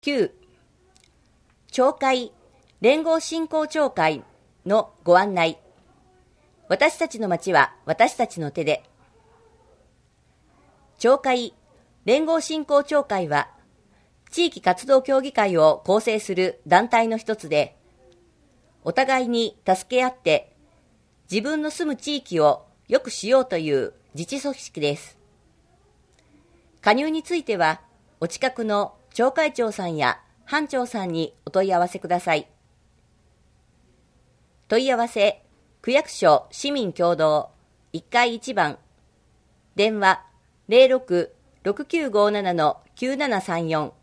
9. 町会連合振興協会のご案内。私たちの町は私たちの手で。町会連合振興協会は地域活動協議会を構成する団体の一つで、お互いに助け合って自分の住む地域を良くしようという自治組織です。加入についてはお近くの町会長さんや班長さんにお問い合わせください。問い合わせ区役所市民共同1階1番電話 06-6957-9734